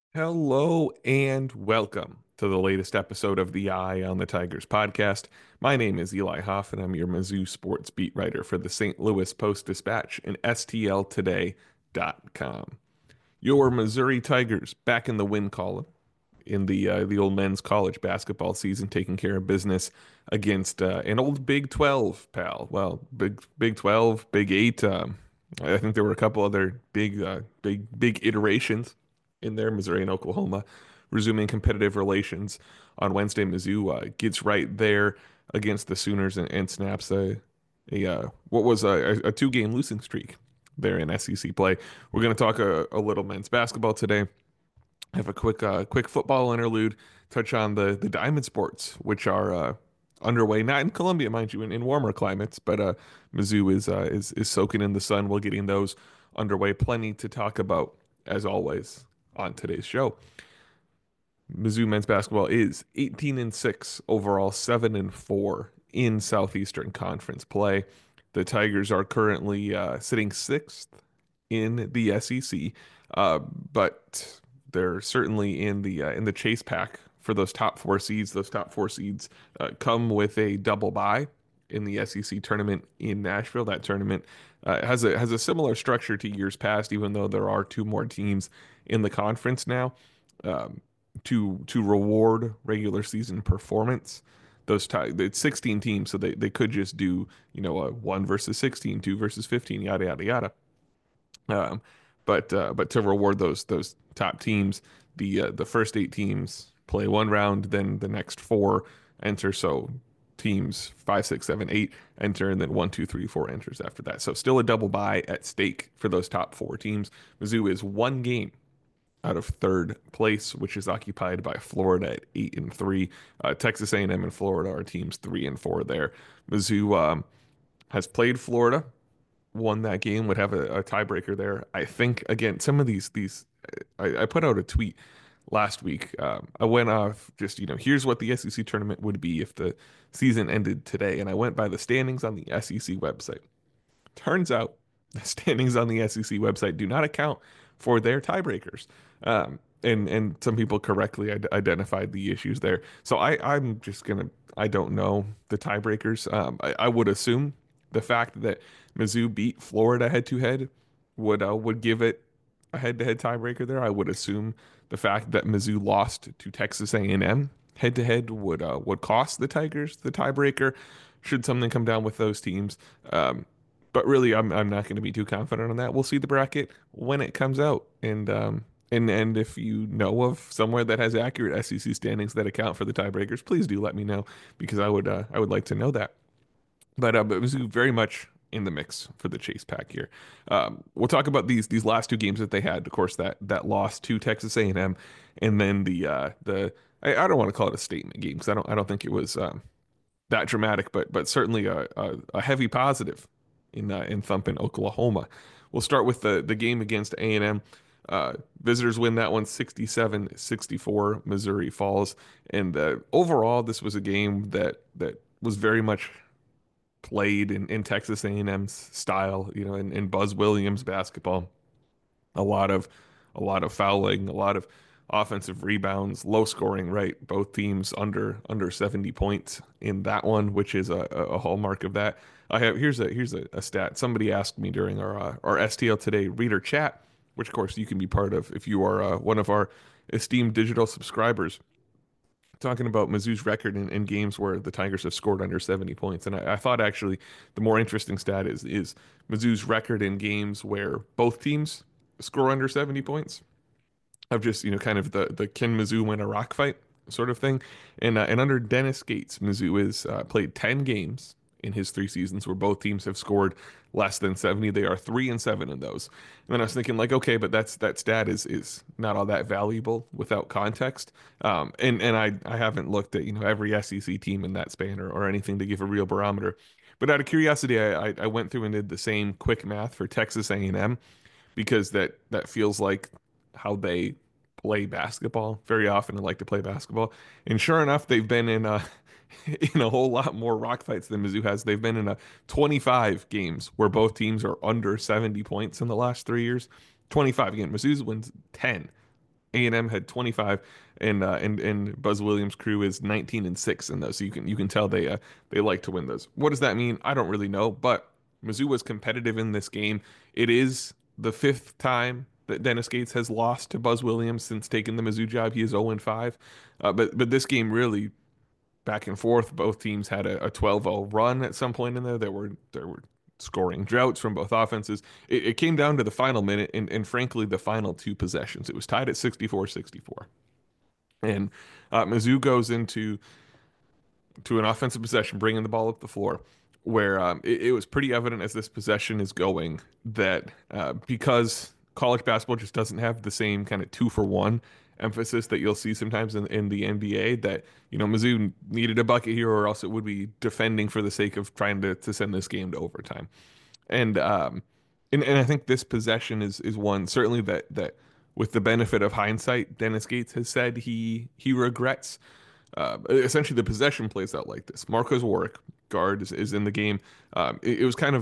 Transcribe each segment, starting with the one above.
Hello and welcome to the latest episode of the Eye on the Tigers podcast. My name is Eli Hoff, and I'm your Mizzou sports beat writer for the St. Louis Post-Dispatch and STLtoday.com. Your Missouri Tigers back in the win column in the old men's college basketball season, taking care of business against an old Big 12 pal. Well, Big 12, Big 8. I think there were a couple other big iterations in there. Missouri and Oklahoma resuming competitive relations on Wednesday. Mizzou gets right there against the Sooners and snaps what was a two-game losing streak there in SEC play. We're going to talk a little men's basketball today, have a quick football interlude, touch on the diamond sports, which are underway, not in Columbia, mind you, in warmer climates, but Mizzou is soaking in the sun while getting those underway. Plenty to talk about, as always, on today's show. Mizzou men's basketball is 18-6 overall, 7-4 in Southeastern Conference play. The Tigers are currently sitting sixth in the SEC, but they're certainly in the chase pack for those top four seeds. Those top four seeds come with a double bye in the SEC tournament in Nashville. That tournament has a similar structure to years past, even though there are two more teams in the conference now. Um, to reward regular season performance, it's 16 teams, so they could just do a 1 versus 16, 2 versus 15, yada yada yada. Um, but to reward those top teams, the first eight teams play one round, then the next four enter. So teams five, six, seven, eight enter, and then one, two, three, four enters after that. So still a double bye at stake for those top four teams. Mizzou is one game out of third place, which is occupied by Florida at 8-3. Texas A&M and Florida are teams 3-4 there. Mizzou has played Florida, won that game, would have a tiebreaker there. I think again, some of these I put out a tweet last week. I went off just, here's what the SEC tournament would be if the season ended today, and I went by the standings on the SEC website. Turns out the standings on the SEC website do not account for their tiebreakers. And some people correctly identified the issues there. So I'm just gonna I don't know the tiebreakers. I would assume the fact that Mizzou beat Florida head to head would give it a head-to-head tiebreaker there. I would assume the fact that Mizzou lost to Texas A&M head-to-head would cost the Tigers the tiebreaker should something come down with those teams. But really, I'm not going to be too confident on that. We'll see the bracket when it comes out, and if you know of somewhere that has accurate SEC standings that account for the tiebreakers, please do let me know because I would like to know that. But Mizzou very much in the mix for the chase pack here. We'll talk about these last two games that they had. Of course, that loss to Texas A&M, and then I don't want to call it a statement game because I don't think it was that dramatic, but certainly a heavy positive in thumping Oklahoma. We'll start with the game against A&M. Visitors win that one 67-64. Missouri falls, and overall this was a game that was very much played in Texas A&M's style, in Buzz Williams basketball. A lot of a lot of fouling, a lot of offensive rebounds, low scoring, right? Both teams under 70 points in that one, which is a hallmark of that. I have here's a stat. Somebody asked me during our STL Today reader chat, which of course you can be part of if you are one of our esteemed digital subscribers, talking about Mizzou's record in games where the Tigers have scored under 70 points. And I thought actually the more interesting stat is Mizzou's record in games where both teams score under 70 points, of just, kind of the can Mizzou win a rock fight sort of thing. And under Dennis Gates, Mizzou has played 10 games in his three seasons where both teams have scored less than 70. They are 3-7 in those. And then I was thinking like, okay, but that stat is not all that valuable without context. And I haven't looked at, every SEC team in that span or anything to give a real barometer. But out of curiosity, I went through and did the same quick math for Texas A&M because that feels like how they play basketball very often and like to play basketball. And sure enough, they've been in in a whole lot more rock fights than Mizzou has. They've been in 25 games where both teams are under 70 points in the last 3 years. 25 again. Mizzou's wins 10 A&M had 25, and Buzz Williams' crew is 19-6 in those. So you can tell they like to win those. What does that mean? I don't really know, but Mizzou was competitive in this game. It is the fifth time that Dennis Gates has lost to Buzz Williams since taking the Mizzou job. He is 0-5. But this game really back and forth. Both teams had a 12-0 run at some point in there. There were scoring droughts from both offenses. It came down to the final minute and frankly the final two possessions. It was tied at 64-64. And Mizzou goes into an offensive possession, bringing the ball up the floor, where it was pretty evident as this possession is going that because college basketball just doesn't have the same kind of 2-for-1 emphasis that you'll see sometimes in the NBA, that Mizzou needed a bucket here, or else it would be defending for the sake of trying to send this game to overtime. And I think this possession is one certainly that with the benefit of hindsight, Dennis Gates has said he regrets. Essentially, the possession plays out like this: Marcus Warwick, guard, is in the game. It was kind of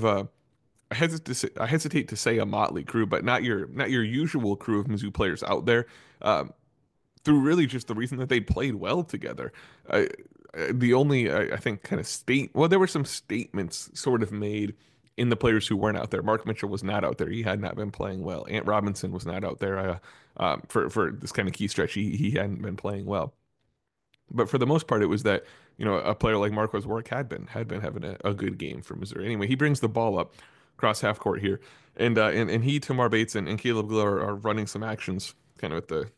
I hesitate to say a motley crew, but not your usual crew of Mizzou players out there. Through really just the reason that they played well together. Uh, the only I think kind of there were some statements sort of made in the players who weren't out there. Mark Mitchell was not out there; he had not been playing well. Ant Robinson was not out there for this kind of key stretch. He hadn't been playing well. But for the most part, it was that a player like Marcos Warwick had been having a good game for Missouri. Anyway, he brings the ball up across half court here, and he, Tamar Bates, and Caleb Glow are running some actions kind of at the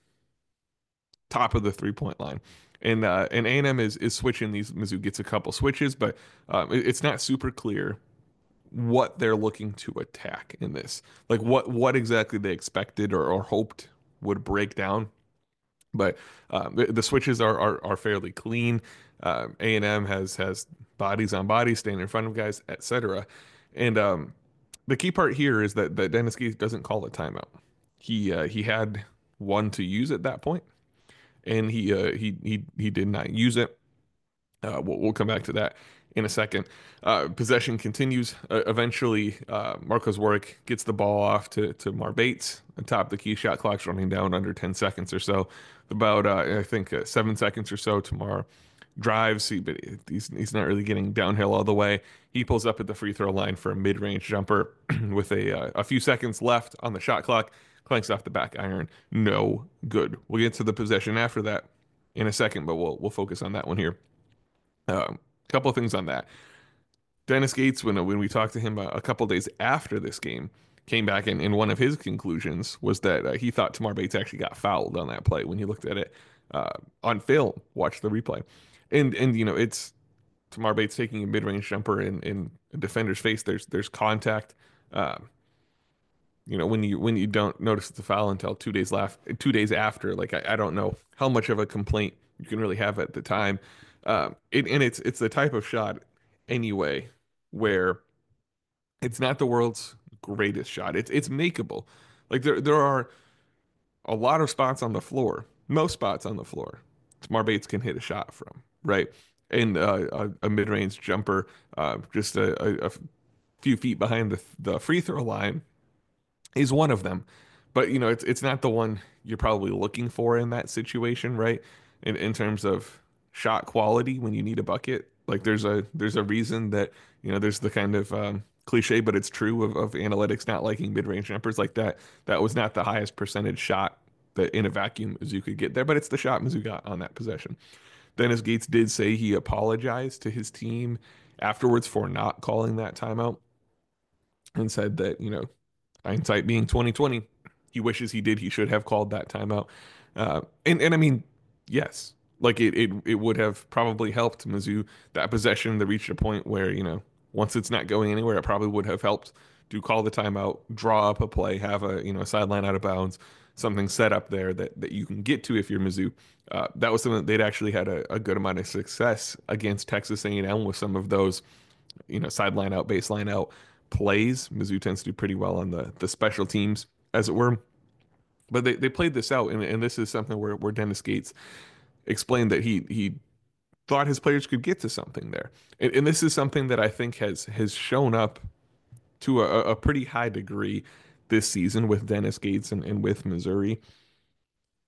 top of the 3-point line. And A&M is switching these. Mizzou gets a couple switches, but it's not super clear what they're looking to attack in this. Like what exactly they expected or hoped would break down. But the switches are fairly clean. A&M has bodies on bodies, staying in front of guys, etc. And the key part here is that Dennis Gates doesn't call a timeout. He had one to use at that point, and he did not use it. We'll come back to that in a second. Possession continues. Eventually, Marcos Warwick gets the ball off to Mar Bates on top of the key. Shot clock's running down under 10 seconds or so. About, I think, 7 seconds or so. Tamar drives, but he's not really getting downhill all the way. He pulls up at the free throw line for a mid-range jumper with a few seconds left on the shot clock. Clanks off the back iron. No good. We'll get to the possession after that in a second, but we'll focus on that one here. Couple of things on that. Dennis Gates, when we talked to him a couple days after this game, came back and one of his conclusions was that he thought Tamar Bates actually got fouled on that play when he looked at it on film, watched the replay, and it's Tamar Bates taking a mid-range jumper in a defender's face. There's contact. When you don't notice the foul until 2 days after, like I don't know how much of a complaint you can really have at the time. It's the type of shot anyway where it's not the world's greatest shot. It's makeable. Like there are a lot of spots on the floor, most spots on the floor, Tamar Bates can hit a shot from, right? And a mid-range jumper, just a few feet behind the free throw line is one of them. But it's not the one you're probably looking for in that situation, right? In terms of shot quality when you need a bucket. Like there's a reason that, there's the kind of cliche, but it's true of analytics not liking mid-range jumpers like that. That was not the highest percentage shot that in a vacuum Mizzou could get there, but it's the shot Mizzou got on that possession. Dennis Gates did say he apologized to his team afterwards for not calling that timeout and said that, hindsight being 2020, he wishes he should have called that timeout. And I mean, yes, like it would have probably helped Mizzou that possession that reached a point where, once it's not going anywhere, it probably would have helped to call the timeout, draw up a play, have a sideline out of bounds, something set up there that you can get to if you're Mizzou. That was something that they'd actually had a good amount of success against Texas A&M with some of those, sideline out, baseline out plays. Mizzou tends to do pretty well on the special teams, as it were. But they played this out, and this is something where Dennis Gates explained that he thought his players could get to something there. And this is something that I think has shown up to a pretty high degree this season with Dennis Gates and with Missouri.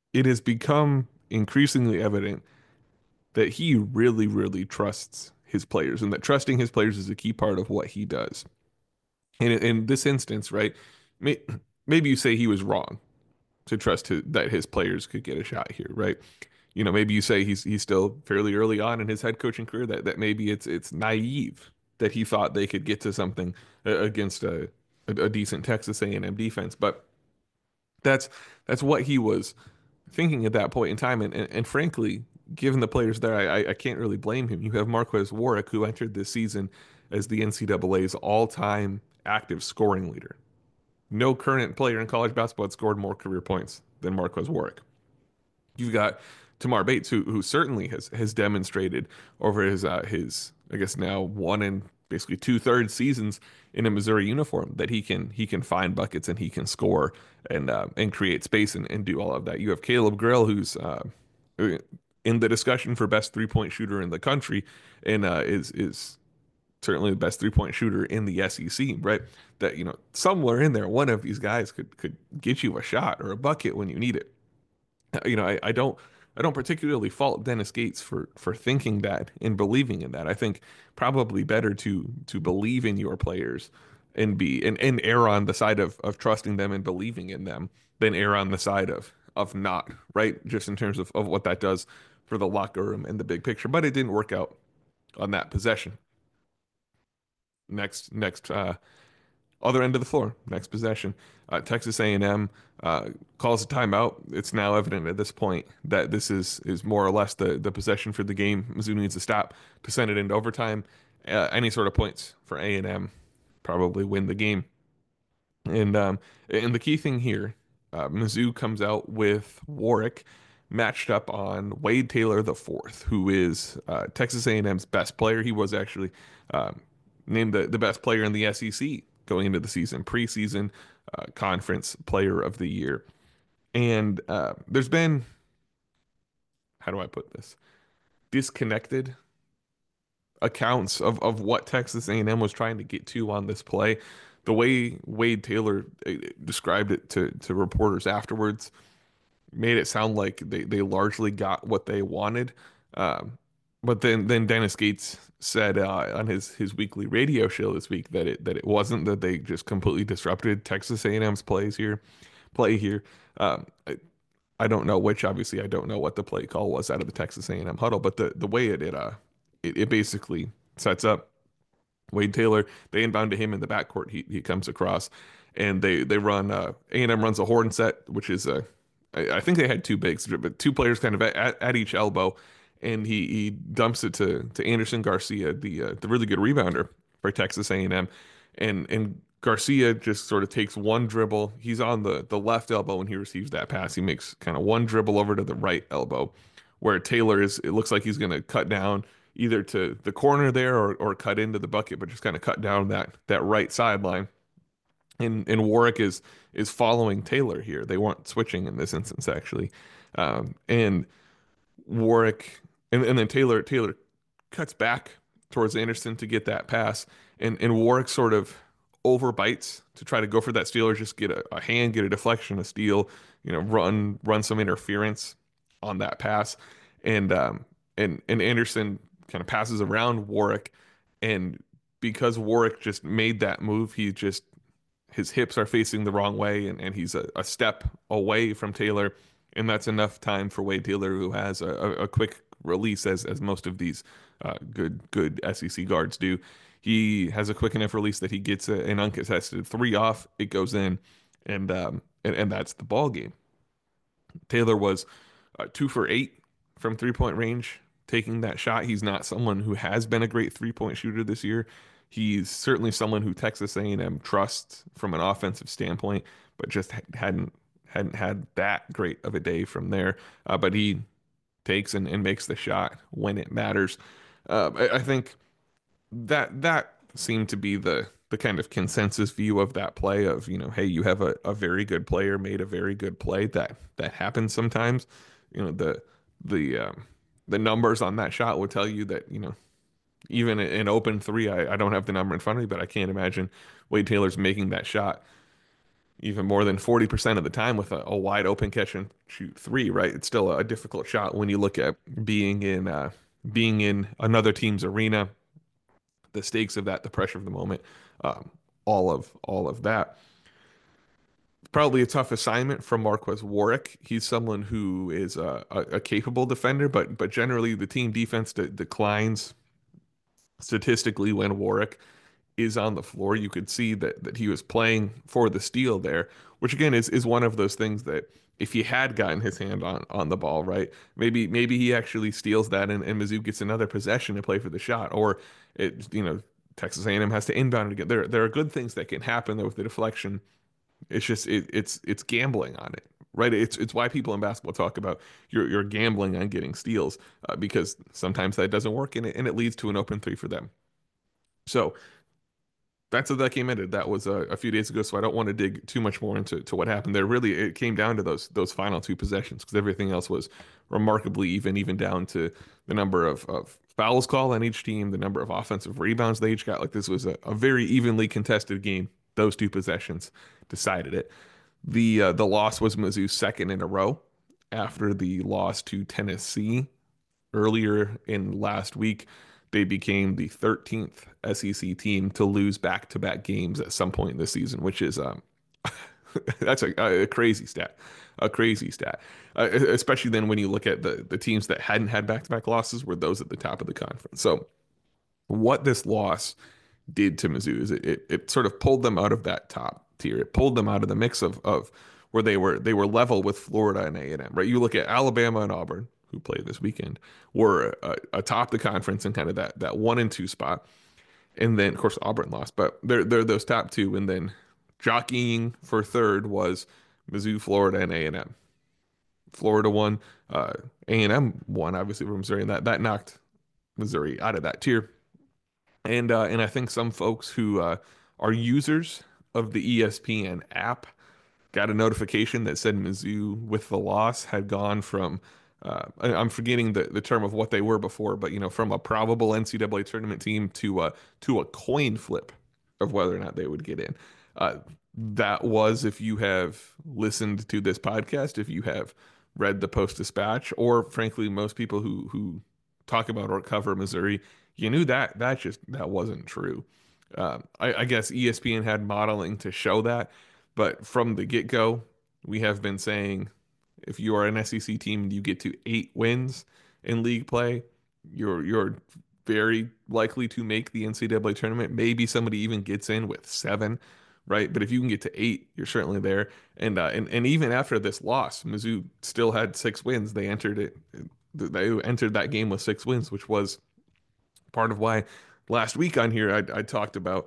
it has become increasingly evident that he really, really trusts his players, and that trusting his players is a key part of what he does. And in this instance, right, may, maybe you say he was wrong to trust that his players could get a shot here, right? Maybe you say he's still fairly early on in his head coaching career, that maybe it's naive that he thought they could get to something against a decent Texas A&M defense, but that's that's what he was thinking at that point in time. And frankly, given the players there, I can't really blame him. You have Marquez Warwick, who entered this season as the NCAA's all-time active scoring leader. No current player in college basketball had scored more career points than Marquez Warwick. You've got Tamar Bates, who certainly has demonstrated over his I guess now one and basically two-thirds seasons in a Missouri uniform that he can find buckets and he can score and create space and do all of that. You have Caleb Grill, who's in the discussion for best three-point shooter in the country, and is certainly the best three-point shooter in the SEC, right? That somewhere in there, one of these guys could get you a shot or a bucket when you need it. I don't particularly fault Dennis Gates for thinking that and believing in that. I think probably better to believe in your players and err on the side of trusting them and believing in them than err on the side of not, right? Just in terms of what that does for the locker room and the big picture. But it didn't work out on that possession. Next other end of the floor, next possession. Texas A&M calls a timeout. It's now evident at this point that this is more or less the possession for the game. Mizzou needs to stop to send it into overtime. Any sort of points for A&M probably win the game. And the key thing here, Mizzou comes out with Warwick matched up on Wade Taylor the fourth, who is Texas A&M's best player. He was actually named the best player in the SEC going into the season, preseason conference player of the year. And there's been, how do I put this, disconnected accounts of what Texas A&M was trying to get to on this play. The way Wade Taylor described it to reporters afterwards made it sound like they largely got what they wanted. Um, but then Dennis Gates said on his weekly radio show this week that it wasn't, that they just completely disrupted Texas A&M's play here. I don't know which. Obviously, I don't know what the play call was out of the Texas A&M huddle, but the way it basically sets up Wade Taylor. They inbound to him in the backcourt. He comes across, and they run A&M runs a horn set, which is I think they had two bigs, but two players kind of at each elbow, and he dumps it to Anderson Garcia, the really good rebounder for Texas A&M, and Garcia just sort of takes one dribble. He's on the left elbow when he receives that pass. He makes kind of one dribble over to the right elbow, where Taylor is. It looks like he's going to cut down either to the corner there or cut into the bucket, but just kind of cut down that right sideline. And Warwick is following Taylor here. They weren't switching in this instance actually, and Warwick and then Taylor cuts back towards Anderson to get that pass, and Warwick sort of overbites to try to go for that steal or just get a hand, get a deflection, a steal, run some interference on that pass, and Anderson kind of passes around Warwick, and because Warwick just made that move, his hips are facing the wrong way, and he's a step away from Taylor, and that's enough time for Wade Taylor, who has a quick release, as most of these good SEC guards do. He has a quick enough release that he gets an uncontested three off. It goes in, and that's the ball game. Taylor was 2 for 8 from 3-point range, taking that shot. He's not someone who has been a great 3-point shooter this year. He's certainly someone who Texas A&M trusts from an offensive standpoint, but just hadn't had that great of a day from there. But he takes and makes the shot when it matters. I think that seemed to be the kind of consensus view of that play of, hey, you have a very good player made a very good play. That happens sometimes. The numbers on that shot would tell you that, even an open three, I don't have the number in front of me, but I can't imagine Wade Taylor's making that shot even more than 40% of the time with a wide open catch and shoot three, right? It's still a difficult shot when you look at being in another team's arena, the stakes of that, the pressure of the moment, um, all of that. Probably a tough assignment from Marquez Warwick. He's someone who is a capable defender, but generally the team defense declines statistically when Warwick is on the floor. You could see that he was playing for the steal there, which again is one of those things that if he had gotten his hand on the ball, right, maybe he actually steals that and Mizzou gets another possession to play for the shot, or Texas A&M has to inbound it again. There are good things that can happen there with the deflection. It's just it's gambling on it. Right, it's why people in basketball talk about you're gambling on getting steals because sometimes that doesn't work and it leads to an open three for them. So that's what that came into. That was a few days ago, so I don't want to dig too much more into what happened there. Really, it came down to those final two possessions because everything else was remarkably even down to the number of fouls called on each team, the number of offensive rebounds they each got. Like this was a very evenly contested game. Those two possessions decided it. The loss was Mizzou's second in a row after the loss to Tennessee earlier in last week. They became the 13th SEC team to lose back-to-back games at some point in this season, which is that's a crazy stat, a crazy stat. Especially then when you look at the teams that hadn't had back-to-back losses were those at the top of the conference. So what this loss did to Mizzou is it sort of pulled them out of that top tier. It pulled them out of the mix of where they were level with Florida and A&M, right? You look at Alabama and Auburn, who played this weekend, were atop the conference in kind of that 1 and 2 spot, and then of course Auburn lost, but they're those top two, and then jockeying for third was Mizzou, Florida, and A&M. Florida won, A&M won obviously from Missouri, and that knocked Missouri out of that tier. And I think some folks who are users of the ESPN app got a notification that said Mizzou with the loss had gone from I'm forgetting the term of what they were before, but from a probable NCAA tournament team to a coin flip of whether or not they would get in. That was, if you have listened to this podcast, if you have read the Post Dispatch, or frankly, most people who talk about or cover Missouri, you knew that wasn't true. I guess ESPN had modeling to show that, but from the get-go, we have been saying if you are an SEC team and you get to 8 wins in league play, you're very likely to make the NCAA tournament. Maybe somebody even gets in with 7, right? But if you can get to 8, you're certainly there. And even after this loss, Mizzou still had 6 wins. They entered it. They entered that game with 6 wins, which was part of why last week on here I talked about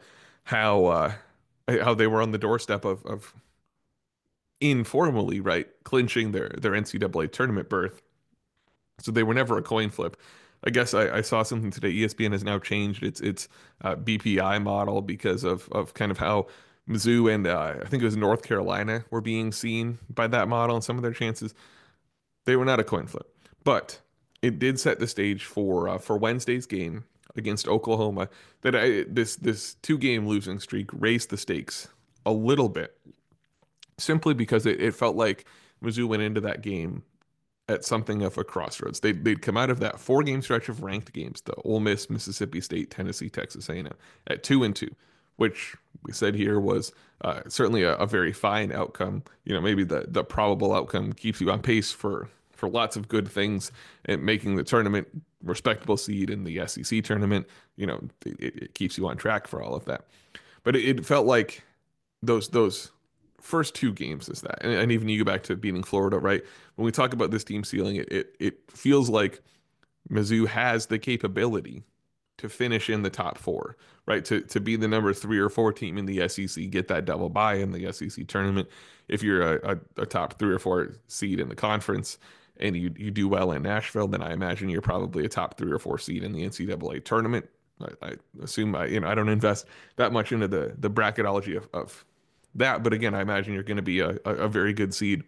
how they were on the doorstep of informally, right, clinching their NCAA tournament berth. So they were never a coin flip. I guess I saw something today. ESPN has now changed its BPI model because of kind of how Mizzou and I think it was North Carolina were being seen by that model and some of their chances. They were not a coin flip, but it did set the stage for Wednesday's game against Oklahoma. This 2-game losing streak raised the stakes a little bit simply because it felt like Mizzou went into that game at something of a crossroads. They'd come out of that 4-game stretch of ranked games, the Ole Miss, Mississippi State, Tennessee, Texas A&M, at 2-2, which we said here was certainly a very fine outcome. Maybe the probable outcome keeps you on pace for lots of good things and making the tournament respectable seed in the SEC tournament. It keeps you on track for all of that. But it felt like those first 2 games is that, and even you go back to beating Florida, right? When we talk about this team ceiling, it feels like Mizzou has the capability to finish in the top 4, right? To be the number 3 or 4 team in the SEC, get that double bye in the SEC tournament. If you're a top 3 or 4 seed in the conference and you do well in Nashville, then I imagine you're probably a top 3 or 4 seed in the NCAA tournament. I assume I don't invest that much into the bracketology of that, but again, I imagine you're going to be a very good seed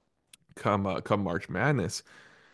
come March Madness.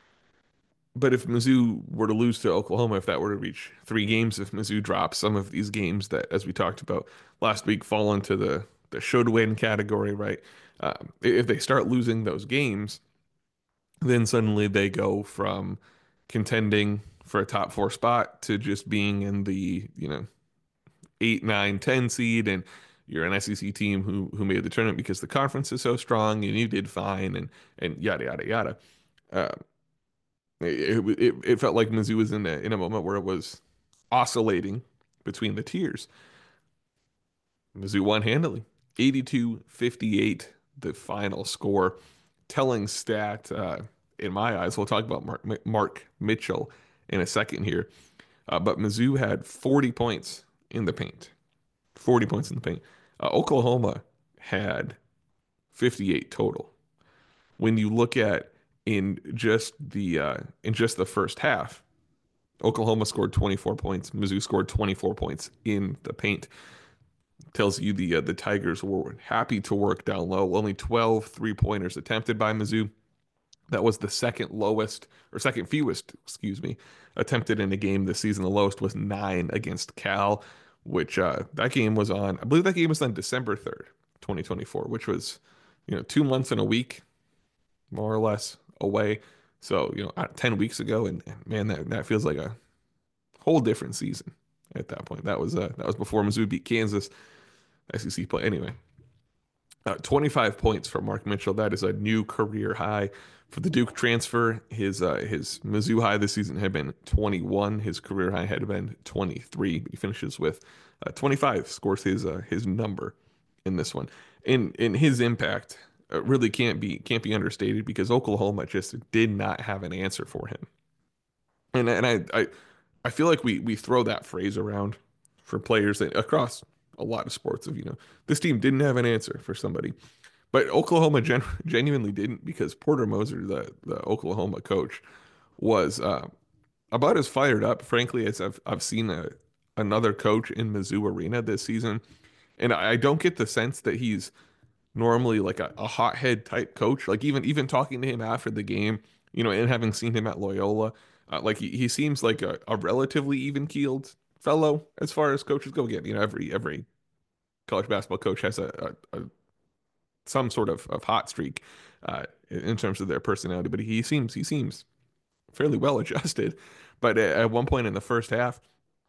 But if Mizzou were to lose to Oklahoma, if that were to reach 3 games, if Mizzou drops some of these games that, as we talked about last week, fall into the should win category, right? If they start losing those games, then suddenly they go from contending for a top four spot to just being in the, 8, 9, 10 seed, and you're an SEC team who made the tournament because the conference is so strong and you did fine and yada yada yada. Uh, it felt like Mizzou was in a moment where it was oscillating between the tiers. Mizzou won handily, 82-58, the final score. Telling stat in my eyes. We'll talk about Mark Mitchell in a second here, but Mizzou had 40 points in the paint. 40 points in the paint. Oklahoma had 58 total. When you look at in just the first half, Oklahoma scored 24 points. Mizzou scored 24 points in the paint. Tells you the Tigers were happy to work down low. Only 12 three-pointers attempted by Mizzou. That was the second lowest or second fewest, excuse me, attempted in a game this season. The lowest was 9 against Cal, which that game was on, I believe that game was on December 3rd, 2024, which was, 2 months and a week, more or less, away. So, 10 weeks ago, and man, that feels like a whole different season at that point. That was before Mizzou beat Kansas, SEC play. Anyway, 25 points for Mark Mitchell. That is a new career high for the Duke transfer. His Mizzou high this season had been 21. His career high had been 23. He finishes with 25. Scores his number in this one. In his impact really can't be understated because Oklahoma just did not have an answer for him. And I feel like we throw that phrase around for players that across a lot of sports of this team didn't have an answer for somebody. But Oklahoma genuinely didn't because Porter Moser, the Oklahoma coach, was about as fired up, frankly, as I've seen another coach in Mizzou Arena this season. And I don't get the sense that he's normally like a hothead type coach. Like even talking to him after the game, and having seen him at Loyola, like he seems like a relatively even keeled fellow as far as coaches go. Again, every college basketball coach has a some sort of hot streak in terms of their personality, but he seems fairly well adjusted. But at one point in the first half,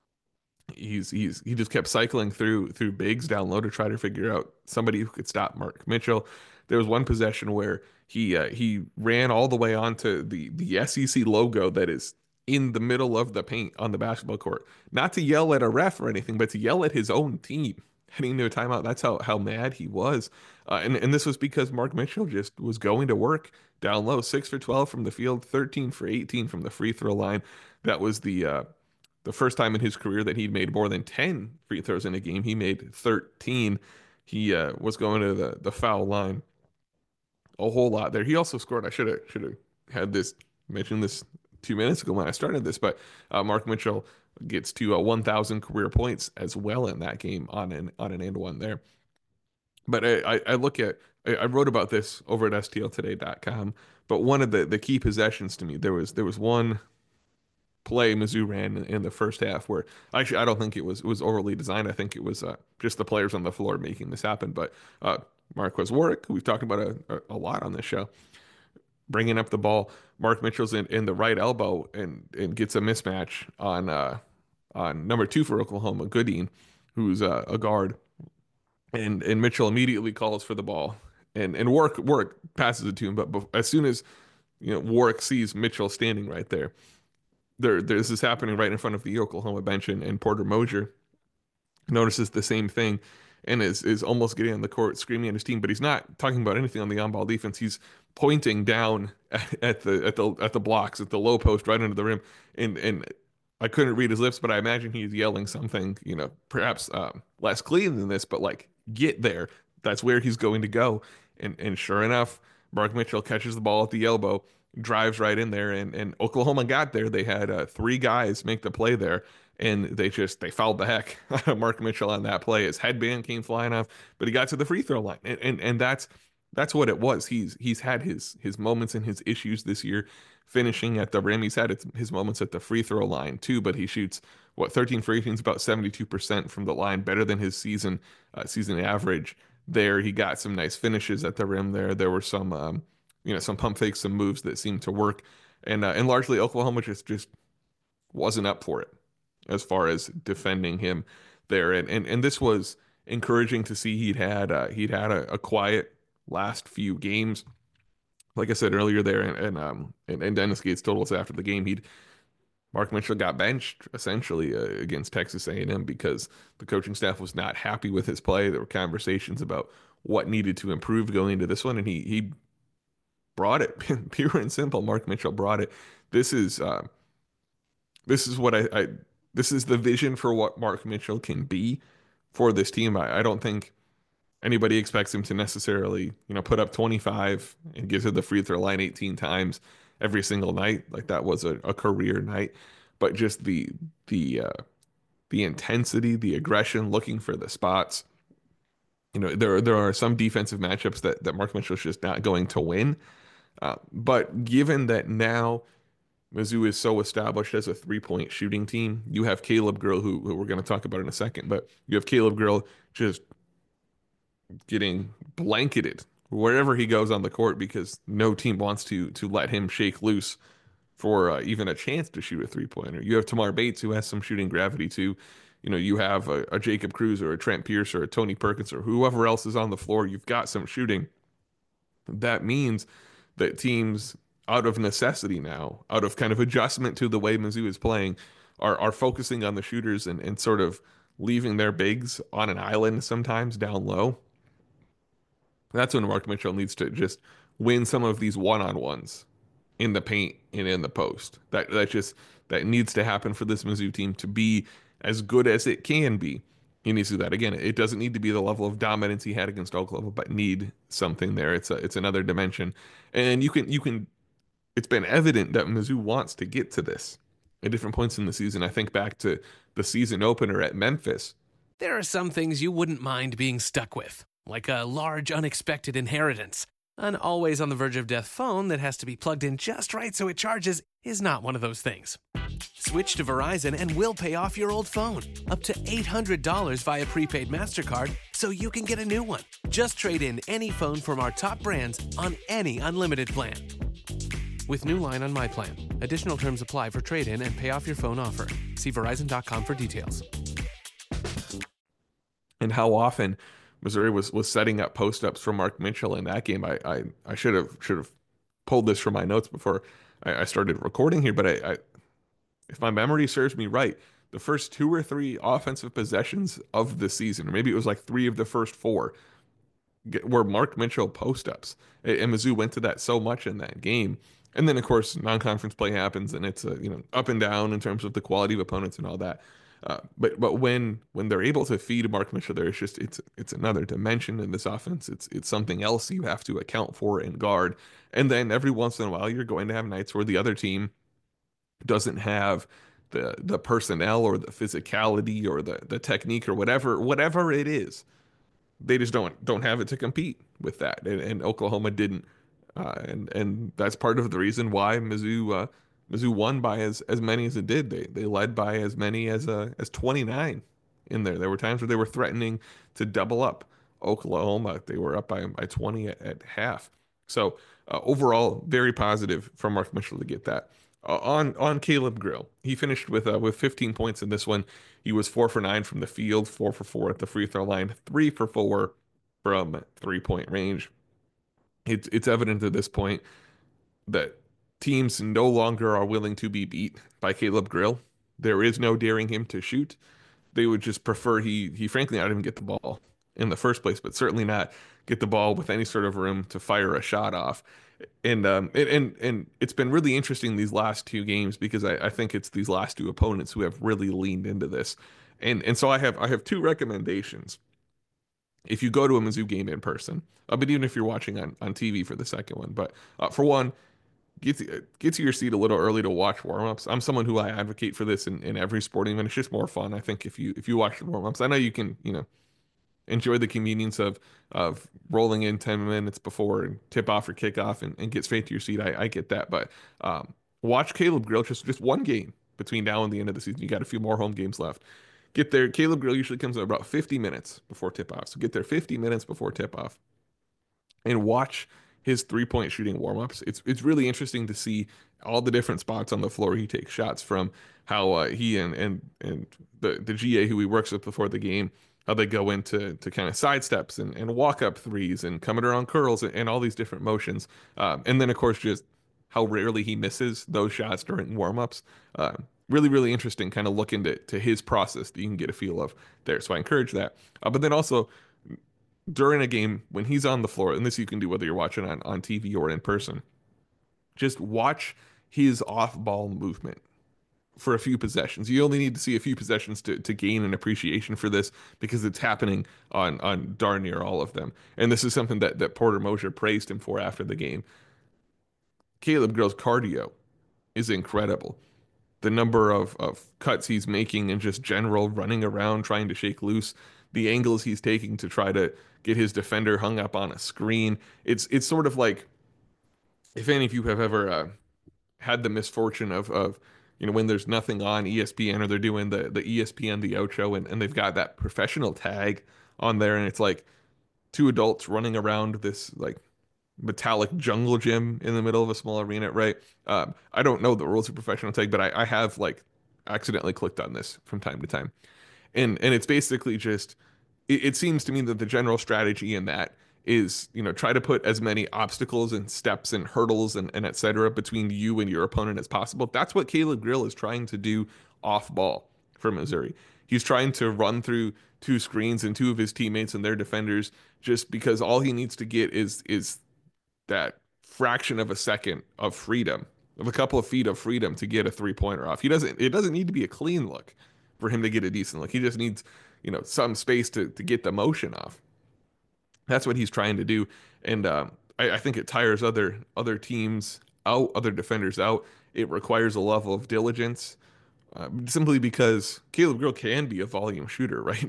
he just kept cycling through bigs down low to try to figure out somebody who could stop Mark Mitchell. There was one possession where he ran all the way onto the SEC logo that is in the middle of the paint on the basketball court, not to yell at a ref or anything, but to yell at his own team heading into a timeout. That's how mad he was, and this was because Mark Mitchell just was going to work down low, 6 for 12 from the field, 13 for 18 from the free throw line. That was the first time in his career that he'd made more than 10 free throws in a game. He made 13. He was going to the foul line a whole lot there. He also scored. I should have had this mentioned this 2 minutes ago when I started this, but Mark Mitchell gets to 1,000 career points as well in that game on an and one there. But I look at I wrote about this over at stltoday.com. But one of the key possessions to me, there was one play Mizzou ran in the first half where actually I don't think it was overly designed. I think it was just the players on the floor making this happen. But Marquez Warwick, who we've talked about a lot on this show, bringing up the ball. Mark Mitchell's in the right elbow and gets a mismatch on number 2 for Oklahoma, Goodine, who's a guard, and Mitchell immediately calls for the ball, and Warwick passes it to him. But as soon as Warwick sees Mitchell standing right there, this is happening right in front of the Oklahoma bench, and Porter Moser notices the same thing and is almost getting on the court screaming at his team, but he's not talking about anything on the on-ball defense. He's pointing down at the blocks at the low post right under the rim, and I couldn't read his lips, but I imagine he's yelling something, perhaps less clean than this, but like get there. That's where he's going to go, and sure enough, Mark Mitchell catches the ball at the elbow, drives right in there, and Oklahoma got there. They had 3 guys make the play there, and they fouled the heck out of Mark Mitchell on that play. His headband came flying off, but he got to the free throw line, and that's what it was. He's had his moments and his issues this year finishing at the rim. He's had his moments at the free throw line too, but he shoots 13 for 18 is about 72% from the line, better than his season average there. He got some nice finishes at the rim there. There were some, some pump fakes, some moves that seemed to work, and largely Oklahoma just wasn't up for it as far as defending him there. And this was encouraging to see. He'd had a quiet last few games. Like I said earlier there, and Dennis Gates told us after the game, he'd Mark Mitchell got benched essentially against Texas A&M because the coaching staff was not happy with his play. There were conversations about what needed to improve going into this one, and he brought it. Pure and simple, Mark Mitchell brought it. This is this is what I this is the vision for what Mark Mitchell can be for this team. I don't think anybody expects him to necessarily, put up 25 and get to the free throw line 18 times every single night. Like that was a career night, but just the uh, the intensity, the aggression, looking for the spots. There are some defensive matchups that Mark Mitchell's just not going to win. But given that now Mizzou is so established as a three-point shooting team, you have Caleb Grill, who we're going to talk about in a second, but you have Caleb Grill just getting blanketed wherever he goes on the court because no team wants to let him shake loose for even a chance to shoot a three-pointer. You have Tamar Bates, who has some shooting gravity too. You have a Jacob Cruz or a Trent Pierce or a Tony Perkins or whoever else is on the floor. You've got some shooting. That means that teams, out of necessity now, out of kind of adjustment to the way Mizzou is playing, are focusing on the shooters and sort of leaving their bigs on an island sometimes down low. That's when Mark Mitchell needs to just win some of these one-on-ones in the paint and in the post. That needs to happen for this Mizzou team to be as good as it can be. He needs to do that again. It doesn't need to be the level of dominance he had against Oklahoma, but need something there. It's another dimension, and you can. It's been evident that Mizzou wants to get to this at different points in the season. I think back to the season opener at Memphis. There are some things you wouldn't mind being stuck with, like a large unexpected inheritance. An always on the verge of death phone that has to be plugged in just right so it charges is not one of those things. Switch to Verizon and we'll pay off your old phone, up to $800 via prepaid MasterCard, so you can get a new one. Just trade in any phone from our top brands on any unlimited plan. With new line on My Plan. Additional terms apply for trade-in and pay off your phone offer. See Verizon.com for details. And how often Missouri was setting up post-ups for Mark Mitchell in that game. I should have pulled this from my notes before I started recording here, but if my memory serves me right, the first two or three offensive possessions of the season, or maybe it was like three of the first four, were Mark Mitchell post-ups. And Mizzou went to that so much in that game. And then, of course, non-conference play happens, and it's up and down in terms of the quality of opponents and all that. But when they're able to feed Mark Mitchell, it's another dimension in this offense. It's something else you have to account for and guard. And then every once in a while, you're going to have nights where the other team doesn't have the personnel or the physicality or the technique or whatever it is. They just don't have it to compete with that. And Oklahoma didn't. And that's part of the reason why Mizzou won by as many as it did. They led by as many as 29 in there. There were times where they were threatening to double up Oklahoma. They were up by 20 at half. So overall, very positive for Mark Mitchell to get that. On Caleb Grill, he finished with 15 points in this one. He was 4 for 9 from the field, 4 for 4 at the free throw line, 3 for 4 from 3-point range. It's evident at this point that teams no longer are willing to be beat by Caleb Grill. There is no daring him to shoot. They would just prefer he frankly not even get the ball in the first place, but certainly not get the ball with any sort of room to fire a shot off. And it's been really interesting these last two games because I think it's these last two opponents who have really leaned into this. And so I have two recommendations. If you go to a Mizzou game in person, but even if you're watching on TV for the second one, but for one, get to your seat a little early to watch warm-ups. I'm someone who I advocate for this in every sporting event. It's just more fun, I think, if you watch the warm-ups. I know you can, enjoy the convenience of rolling in 10 minutes before and tip off or kickoff and get straight to your seat. I get that, but watch Caleb Grill just one game between now and the end of the season. You got a few more home games left. Get there. Caleb Grill usually comes out about 50 minutes before tip off. So get there 50 minutes before tip off and watch his 3-point shooting warm-ups. It's really interesting to see all the different spots on the floor he takes shots from, how he and the GA who he works with before the game, how they go into kind of side steps and walk up threes and coming around curls and all these different motions. And then of course just how rarely he misses those shots during warm-ups. Really, really interesting kind of look into his process that you can get a feel of there. So I encourage that. But then also during a game when he's on the floor, and this you can do whether you're watching on TV or in person, just watch his off-ball movement for a few possessions. You only need to see a few possessions to gain an appreciation for this because it's happening on darn near all of them. And this is something that Porter Moser praised him for after the game. Caleb Grill's cardio is incredible. The number of cuts he's making and just general running around trying to shake loose, the angles he's taking to try to get his defender hung up on a screen. It's sort of like if any of you have ever had the misfortune of when there's nothing on ESPN or they're doing the ESPN the outro and they've got that professional tag on there and it's like two adults running around this like metallic jungle gym in the middle of a small arena, right? I don't know the rules of professional tag, but I have like accidentally clicked on this from time to time. And it's basically just it seems to me that the general strategy in that is, try to put as many obstacles and steps and hurdles and et cetera between you and your opponent as possible. That's what Caleb Grill is trying to do off ball for Missouri. He's trying to run through two screens and two of his teammates and their defenders just because all he needs to get is that fraction of a second of freedom, of a couple of feet of freedom to get a 3-pointer off. It doesn't need to be a clean look for him to get a decent look. He just needs, some space to get the motion off. That's what he's trying to do. And I think it tires other teams out, other defenders out. It requires a level of diligence. Simply because Caleb Grill can be a volume shooter, right?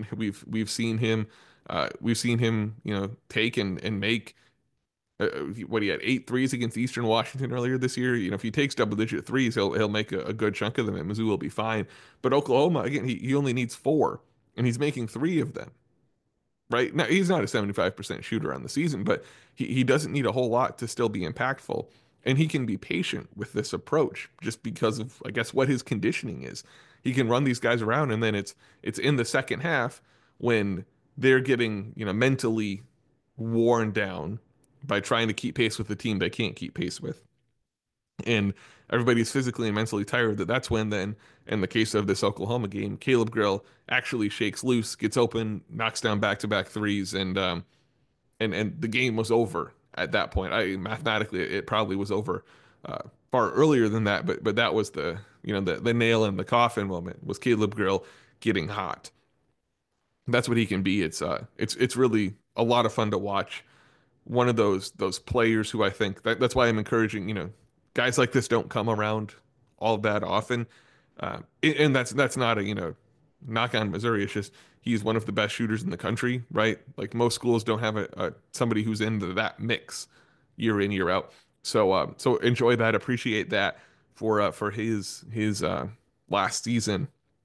We've seen him, take and make what he had 8 threes against Eastern Washington earlier this year. If he takes double-digit threes, he'll make a good chunk of them, and Mizzou will be fine. But Oklahoma, again, he only needs 4, and he's making 3 of them. Right now, he's not a 75% shooter on the season, but he doesn't need a whole lot to still be impactful, and he can be patient with this approach just because of, I guess, what his conditioning is. He can run these guys around, and then it's in the second half when they're getting mentally worn down by trying to keep pace with the team they can't keep pace with. And everybody's physically and mentally tired. That's when then, in the case of this Oklahoma game, Caleb Grill actually shakes loose, gets open, knocks down back-to-back threes, and the game was over at that point. Mathematically it probably was over far earlier than that, but that was the nail in the coffin moment was Caleb Grill getting hot. That's what he can be. It's really a lot of fun to watch. One of those players who I think that's why I'm encouraging, guys like this don't come around all that often. And that's not a, knock on Missouri. It's just he's one of the best shooters in the country, right? Like most schools don't have a somebody who's in that mix year in, year out. So enjoy that, appreciate that for his last season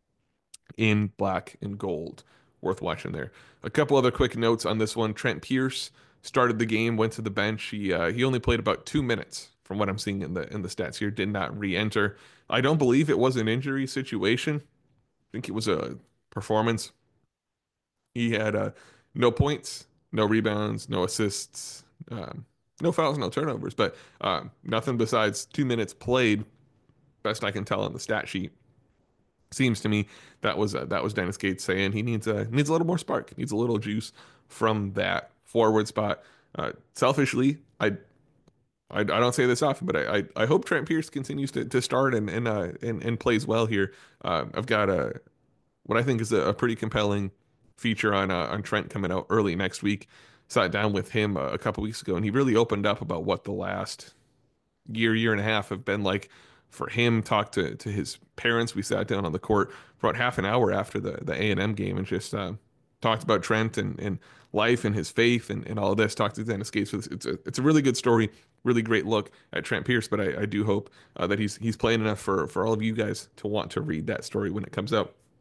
in black and gold. Worth watching there. A couple other quick notes on this one. Trent Pierce started the game, went to the bench. He only played about 2 minutes from what I'm seeing in the stats here. Did not re-enter. I don't believe it was an injury situation. I think it was a performance. He had no points, no rebounds, no assists, no fouls, no turnovers, but nothing besides 2 minutes played. Best I can tell on the stat sheet. Seems to me that was Dennis Gates saying he needs a little more spark, needs a little juice from that forward spot. Selfishly, I don't say this often, but I hope Trent Pierce continues to start and plays well here. I've got what I think is a pretty compelling feature on Trent coming out early next week. Sat down with him a couple weeks ago, and he really opened up about what the last year and a half have been like for him. Talked to his parents. We sat down on the court for about half an hour after the A&M game and just talked about Trent and life and his faith and all of this. Talked to Dennis Gates. It's a really good story, really great look at Trent Pierce. But I do hope that he's playing enough for all of you guys to want to read that story when it comes out.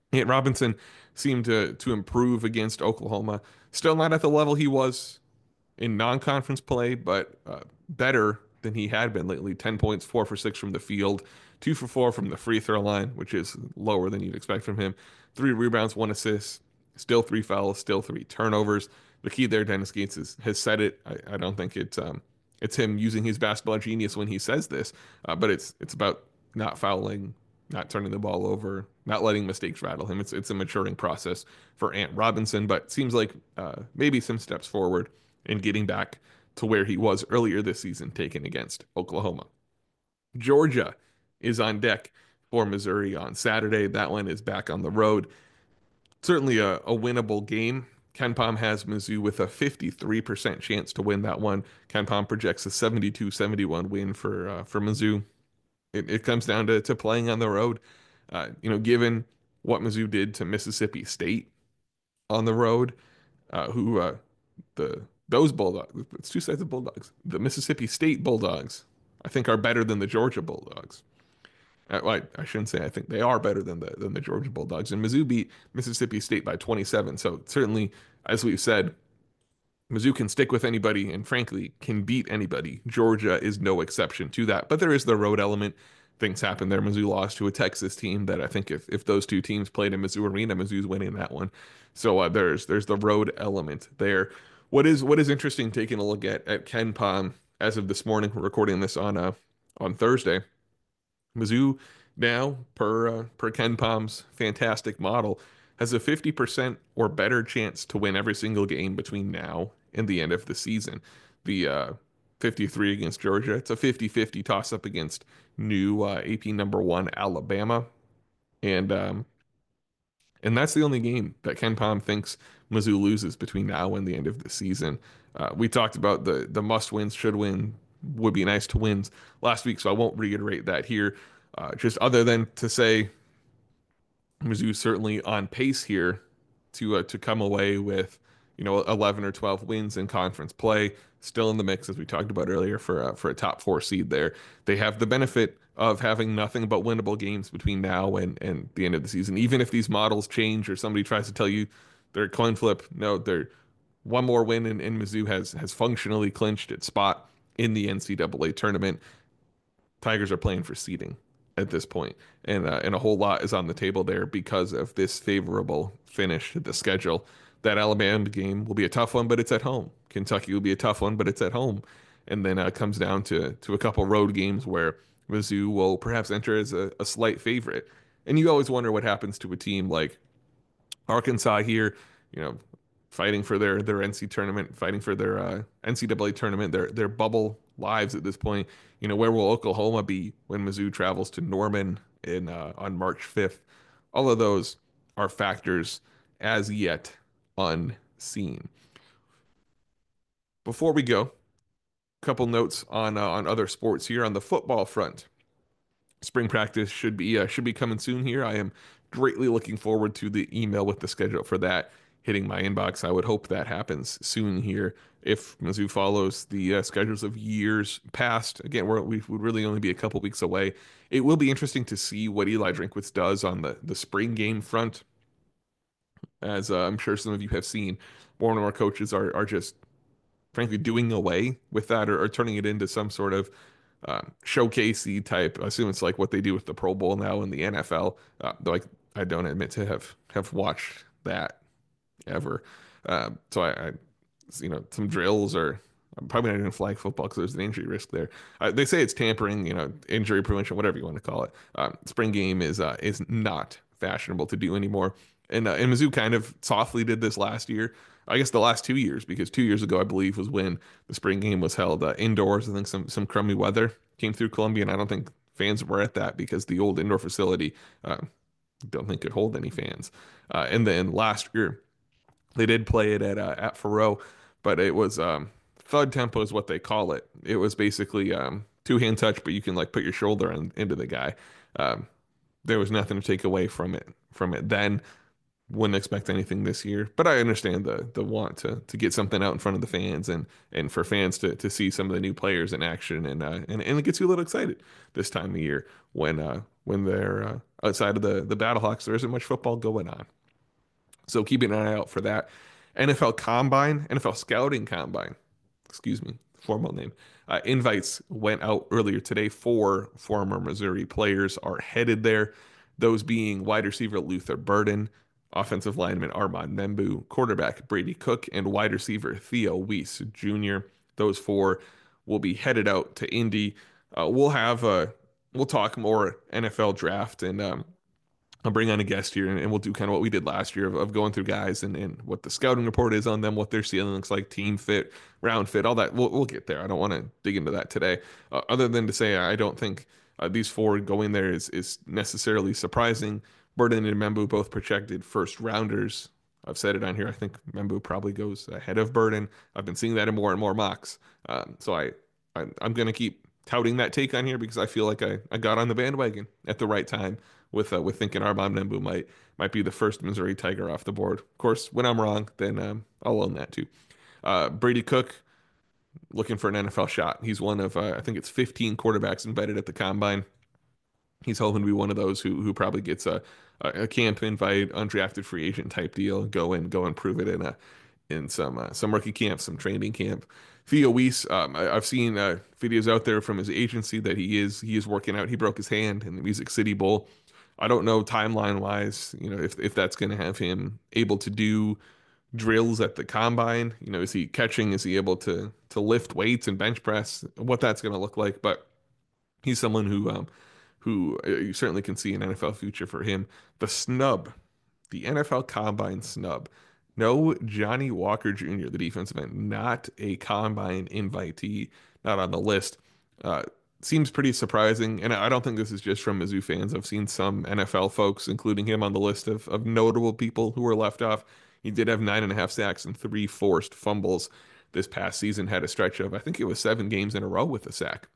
Ant Robinson seemed to improve against Oklahoma. Still not at the level he was in non-conference play, but better than he had been lately. 10 points, 4 for 6 from the field, 2 for 4 from the free throw line, which is lower than you'd expect from him. 3 rebounds, 1 assist, still 3 fouls, still 3 turnovers. The key there, Dennis Gates has said it. I don't think it's him using his basketball genius when he says this, but it's about not fouling, not turning the ball over, not letting mistakes rattle him. It's a maturing process for Ant Robinson, but seems like maybe some steps forward in getting back to where he was earlier this season, taken against Oklahoma. Georgia is on deck for Missouri on Saturday. That one is back on the road. Certainly a winnable game. KenPom has Mizzou with a 53% chance to win that one. KenPom projects a 72-71 win for Mizzou. It comes down to playing on the road. Given what Mizzou did to Mississippi State on the road, who the those Bulldogs, it's two sets of Bulldogs. The Mississippi State Bulldogs, I think, are better than the Georgia Bulldogs. Well, I shouldn't say I think they are better than the Georgia Bulldogs. And Mizzou beat Mississippi State by 27. So certainly, as we've said, Mizzou can stick with anybody and frankly can beat anybody. Georgia is no exception to that. But there is the road element. Things happen there. Mizzou lost to a Texas team that I think if those two teams played in Mizzou Arena, Mizzou's winning that one. So there's the road element there. What is interesting taking a look at KenPom as of this morning, we're recording this on Thursday. Mizzou now, per KenPom's fantastic model, has a 50% or better chance to win every single game between now and the end of the season. The 53 against Georgia, it's a 50-50 toss-up against new AP number one Alabama. And that's the only game that KenPom thinks Mizzou loses between now and the end of the season. We talked about the must wins, should win, would be nice to wins last week, so I won't reiterate that here. Just other than to say Mizzou certainly on pace here to come away with 11 or 12 wins in conference play, still in the mix as we talked about earlier for a top four seed there. They have the benefit of having nothing but winnable games between now and the end of the season. Even if these models change or somebody tries to tell you they're a coin flip, no, they're one more win and Mizzou has functionally clinched its spot in the NCAA tournament. Tigers are playing for seeding at this point, and a whole lot is on the table there because of this favorable finish to the schedule. That Alabama game will be a tough one, but it's at home. Kentucky will be a tough one, but it's at home. And then it comes down to a couple road games where Mizzou will perhaps enter as a slight favorite. And you always wonder what happens to a team like Arkansas here, you know, fighting for their NC tournament, fighting for their NCAA tournament, their bubble lives at this point. Where will Oklahoma be when Mizzou travels to Norman in on March 5th? All of those are factors as yet unseen. Before we go, a couple notes on other sports here on the football front. Spring practice should be coming soon here. I am greatly looking forward to the email with the schedule for that hitting my inbox. I would hope that happens soon here if Mizzou follows the schedules of years past. Again, we would really only be a couple weeks away. It will be interesting to see what Eli Drinkwitz does on the spring game front, as I'm sure some of you have seen. More and more coaches are just frankly doing away with that or turning it into some sort of showcasey type. I assume it's like what they do with the Pro Bowl now in the NFL. Though I don't admit to have watched that ever. So some drills or I'm probably not even flag football because there's an injury risk there. They say it's tampering, injury prevention, whatever you want to call it. Spring game is not fashionable to do anymore. And Mizzou kind of softly did this last year. I guess the last 2 years, because 2 years ago, I believe, was when the spring game was held indoors. I think some crummy weather came through Columbia, and I don't think fans were at that because the old indoor facility, don't think could hold any fans. And then last year, they did play it at Faroe, but it was thud tempo is what they call it. It was basically two-hand touch, but you can like put your shoulder into the guy. There was nothing to take away from it then. Wouldn't expect anything this year, but I understand the want to get something out in front of the fans and for fans to see some of the new players in action and it gets you a little excited this time of year when they're outside of the Battlehawks. There isn't much football going on, so keeping an eye out for that. NFL Scouting Combine, excuse me, formal name. Invites went out earlier today. 4 former Missouri players are headed there. Those being wide receiver Luther Burden, offensive lineman Armand Membu, quarterback Brady Cook, and wide receiver Theo Weiss Jr. Those 4 will be headed out to Indy. We'll talk more NFL draft and I'll bring on a guest here and we'll do kind of what we did last year of going through guys and what the scouting report is on them, what their ceiling looks like, team fit, round fit, all that. We'll get there. I don't want to dig into that today, other than to say I don't think these 4 going there is necessarily surprising. Burden and Membu both projected first rounders. I've said it on here. I think Membu probably goes ahead of Burden. I've been seeing that in more and more mocks. I'm going to keep touting that take on here because I feel like I got on the bandwagon at the right time with thinking Armand Membu might be the first Missouri Tiger off the board. Of course, when I'm wrong, then I'll own that too. Brady Cook looking for an NFL shot. He's one of I think it's 15 quarterbacks embedded at the combine. He's hoping to be one of those who probably gets a camp invite, undrafted free agent type deal. Go and prove it in some rookie camp, some training camp. Theo Weiss, I've seen videos out there from his agency that he is working out. He broke his hand in the Music City Bowl. I don't know timeline wise, if that's going to have him able to do drills at the combine. Is he catching? Is he able to lift weights and bench press? What that's going to look like, but he's someone who you certainly can see an NFL future for him. The snub, the NFL Combine snub. No Johnny Walker Jr., the defensive end, not a Combine invitee, not on the list. Uh, Seems pretty surprising, and I don't think this is just from Mizzou fans. I've seen some NFL folks, including him, on the list of notable people who were left off. He did have 9.5 sacks and 3 forced fumbles this past season. Had a stretch of, I think it was 7 games in a row with a sack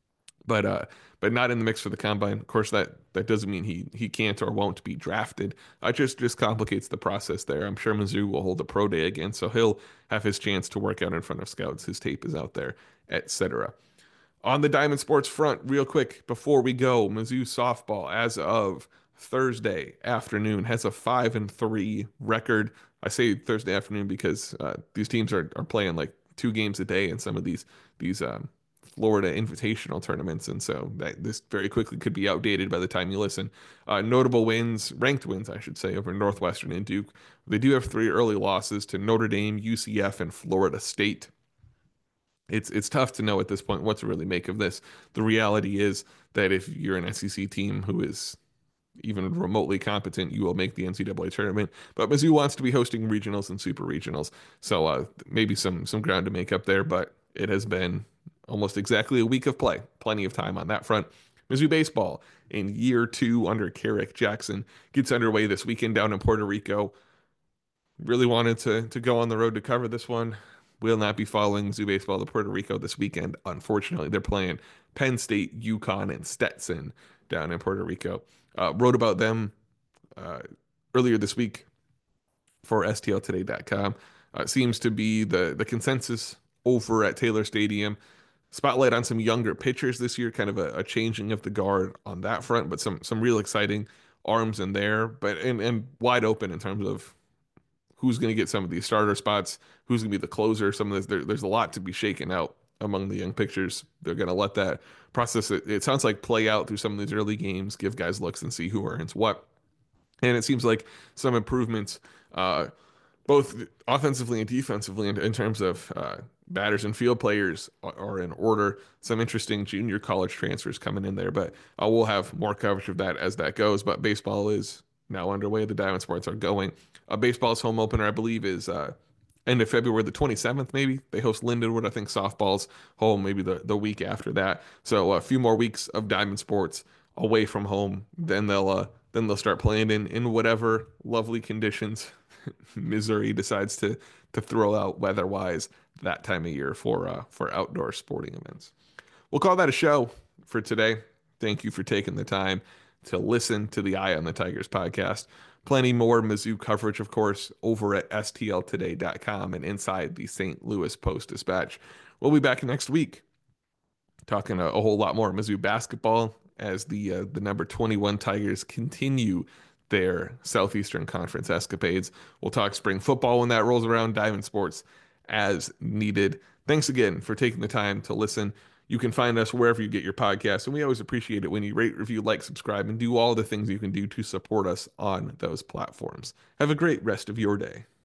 but not in the mix for the combine. Of course, that doesn't mean he can't or won't be drafted. It just complicates the process there. I'm sure Mizzou will hold a pro day again, so he'll have his chance to work out in front of scouts. His tape is out there, etc. On the Diamond Sports front, real quick before we go, Mizzou softball as of Thursday afternoon has a 5-3 record. I say Thursday afternoon because these teams are playing like 2 games a day in some of these Florida Invitational tournaments, and so this very quickly could be outdated by the time you listen. Notable wins, ranked wins, I should say, over Northwestern and Duke. They do have 3 early losses to Notre Dame, UCF, and Florida State. It's tough to know at this point what to really make of this. The reality is that if you're an SEC team who is even remotely competent, you will make the NCAA tournament. But Mizzou wants to be hosting regionals and super regionals, so maybe some ground to make up there. But it has been almost exactly a week of play. Plenty of time on that front. Mizzou baseball in year 2 under Carrick Jackson gets underway this weekend down in Puerto Rico. Really wanted to go on the road to cover this one. Will not be following Mizzou baseball to Puerto Rico this weekend. Unfortunately, they're playing Penn State, UConn, and Stetson down in Puerto Rico. Wrote about them earlier this week for STLtoday.com. Seems to be the consensus over at Taylor Stadium. Spotlight on some younger pitchers this year, kind of a changing of the guard on that front, but some real exciting arms in there, but and wide open in terms of who's going to get some of these starter spots, who's going to be the closer. Some of this, there's a lot to be shaken out among the young pitchers. They're going to let that process, it sounds like, play out through some of these early games, give guys looks and see who earns what. And it seems like some improvements, both offensively and defensively, in terms of batters and field players are in order. Some interesting junior college transfers coming in there, but we'll have more coverage of that as that goes. But baseball is now underway. The Diamond Sports are going. Baseball's home opener, I believe, is end of February the 27th, maybe. They host Lindenwood. I think softball's home maybe the week after that. So a few more weeks of Diamond Sports away from home. Then they'll start playing in whatever lovely conditions Missouri decides to throw out weather-wise that time of year for outdoor sporting events. We'll call that a show for today. Thank you for taking the time to listen to the Eye on the Tigers podcast. Plenty more Mizzou coverage, of course, over at stltoday.com and inside the St. Louis Post-Dispatch. We'll be back next week talking a whole lot more Mizzou basketball as the number 21 Tigers continue their Southeastern Conference escapades. We'll talk spring football when that rolls around, Diamond Sports as needed. Thanks again for taking the time to listen. You can find us wherever you get your podcasts, and we always appreciate it when you rate, review, like, subscribe, and do all the things you can do to support us on those platforms. Have a great rest of your day.